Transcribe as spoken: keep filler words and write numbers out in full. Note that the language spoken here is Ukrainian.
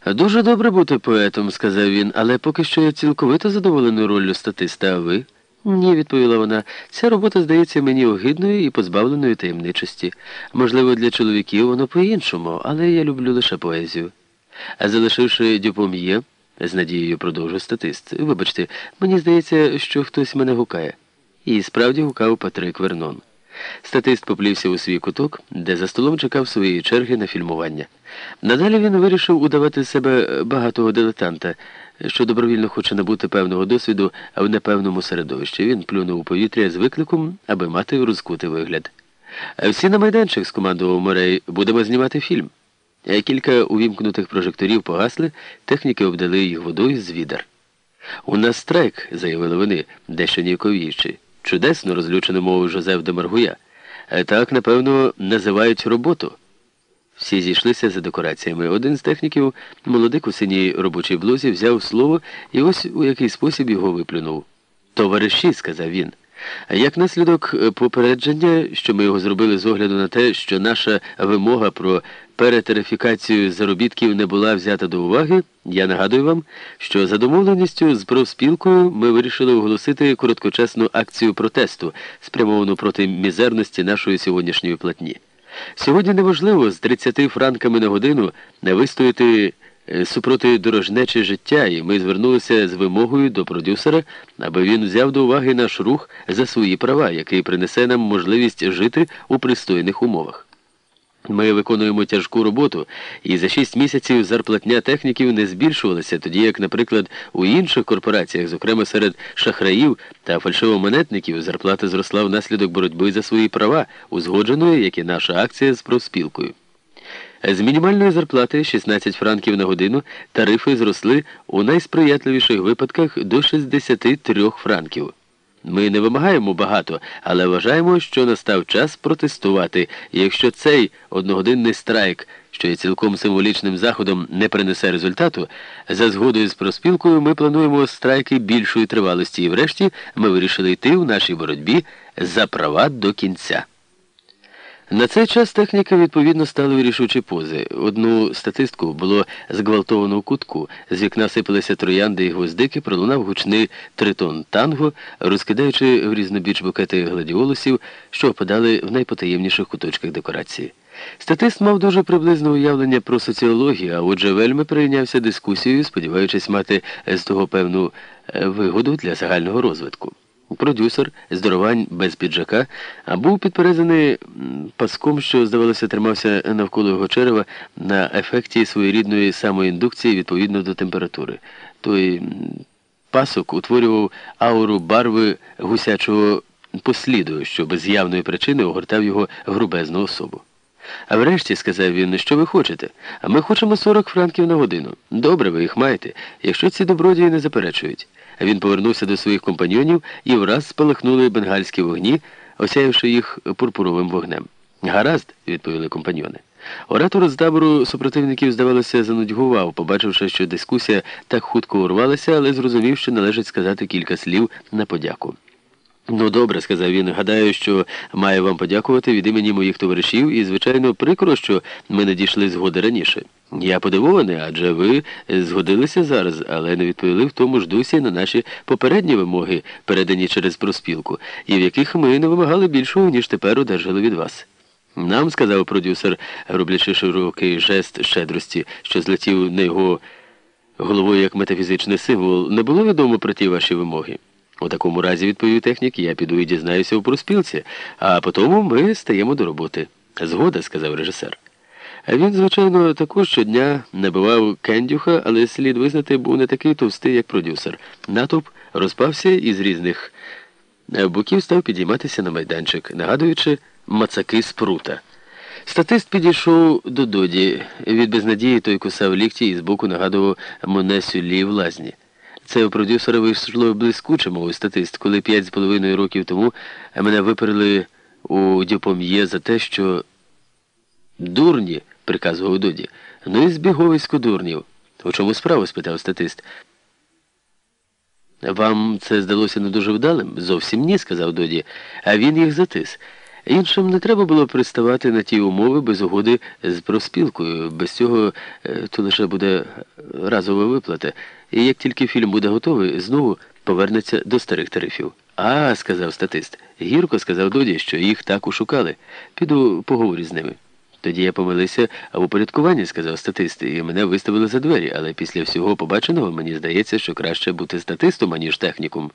Дуже добре бути поетом, сказав він, але поки що я цілковито задоволений роллю статиста, а ви? Ні, відповіла вона, ця робота здається мені огидною і позбавленою таємничості. Можливо, для чоловіків воно по-іншому, але я люблю лише поезію. А залишивши Дюпом'є, з надією продовжив статист, вибачте, мені здається, що хтось мене гукає. І справді гукав Патрик Вернон. Статист поплівся у свій куток, де за столом чекав своєї черги на фільмування. Надалі він вирішив удавати з себе багатого дилетанта, що добровільно хоче набути певного досвіду, а в непевному середовищі. Він плюнув у повітря з викликом, аби мати розкутий вигляд. «Всі на майданчик», – скомандував Морей, – «будемо знімати фільм». Кілька увімкнутих прожекторів погасли, техніки обдали їх водою з відер. «У нас страйк», – заявили вони, дещо ніяковіючи. Чудесно, розлючено мовив Жозеф де Маргуя. Так, напевно, називають роботу. Всі зійшлися за декораціями. Один з техніків, молодик у синій робочій блузі, взяв слово і ось у який спосіб його виплюнув. «Товариші», – сказав він. Як наслідок попередження, що ми його зробили з огляду на те, що наша вимога про перетерифікацію заробітків не була взята до уваги, я нагадую вам, що за домовленістю з профспілкою ми вирішили оголосити короткочасну акцію протесту, спрямовану проти мізерності нашої сьогоднішньої платні. Сьогодні неможливо з тридцятьма франками на годину не вистояти супроти дорожнечі життя, і ми звернулися з вимогою до продюсера, аби він взяв до уваги наш рух за свої права, який принесе нам можливість жити у пристойних умовах. Ми виконуємо тяжку роботу, і за шість місяців зарплатня техніків не збільшувалася, тоді як, наприклад, у інших корпораціях, зокрема серед шахраїв та фальшивомонетників, зарплата зросла внаслідок боротьби за свої права, узгодженої, як і наша акція з профспілкою. З мінімальної зарплати шістнадцять франків на годину тарифи зросли у найсприятливіших випадках до шістдесяти трьох франків. Ми не вимагаємо багато, але вважаємо, що настав час протестувати. І якщо цей одногодинний страйк, що є цілком символічним заходом, не принесе результату, за згодою з профспілкою ми плануємо страйки більшої тривалості. І врешті ми вирішили йти в нашій боротьбі за права до кінця. На цей час техніка, відповідно, стали у рішучі пози. Одну статистку було зґвалтовано у кутку, з вікна сипалися троянди і гвоздики, пролунав гучний тритон танго, розкидаючи в різнобіч букети гладіолусів, що опадали в найпотаємніших куточках декорації. Статист мав дуже приблизне уявлення про соціологію, а отже вельми прийнявся дискусією, сподіваючись мати з того певну вигоду для загального розвитку. Продюсер, здоровань без піджака, був підперезаний паском, що, здавалося, тримався навколо його черева на ефекті своєрідної самоіндукції відповідно до температури. Той пасок утворював ауру барви гусячого посліду, що без явної причини огортав його грубезну особу. «А врешті, – сказав він, – що ви хочете? А ми хочемо сорок франків на годину. Добре, ви їх маєте, якщо ці добродії не заперечують». Він повернувся до своїх компаньйонів і враз спалахнули бенгальські вогні, осяявши їх пурпуровим вогнем. «Гаразд», – відповіли компаньйони. Оратор з табору супротивників, здавалося, занудьгував, побачивши, що дискусія так хутко урвалася, але зрозумів, що належить сказати кілька слів на подяку. «Ну, добре, – сказав він, – гадаю, що маю вам подякувати від імені моїх товаришів, і, звичайно, прикро, що ми не дійшли згоди раніше. Я подивований, адже ви згодилися зараз, але не відповіли в тому ж дусі на наші попередні вимоги, передані через профспілку, і в яких ми не вимагали більшого, ніж тепер одержали від вас». «Нам, – сказав продюсер, роблячи широкий жест щедрості, що злетів на його головою як метафізичний символ, – не було відомо про ті ваші вимоги». «У такому разі, – відповів технік, – я піду і дізнаюся у профспілці, а потім ми стаємо до роботи». «Згода», – сказав режисер. Він, звичайно, також щодня набивав кендюха, але, слід визнати, був не такий товстий, як продюсер. Натовп розпався і з різних боків став підійматися на майданчик, нагадуючи мацаки з прута. Статист підійшов до Доді. Від безнадії той кусав лікті і збоку нагадував Моне Сюллі в лазні. Це у продюсера вийшло блискуче, мовив статист, коли п'ять з половиною років тому мене виперли у Дюпом'є за те, що «Дурні», – приказував Доді. «Ну і збіговисько дурнів». «У чому справа?» – спитав статист. «Вам це здалося не дуже вдалим?» «Зовсім ні», – сказав Доді, – а він їх затис. Іншим не треба було приставати на ті умови без угоди з профспілкою. Без цього то лише буде разова виплата, і як тільки фільм буде готовий, знову повернеться до старих тарифів. А, сказав статист, гірко сказав Доді, що їх так ушукали. Піду поговорю з ними. Тоді я помилився в упорядкуванні, сказав статист, і мене виставили за двері, але після всього побаченого мені здається, що краще бути статистом, аніж технікум.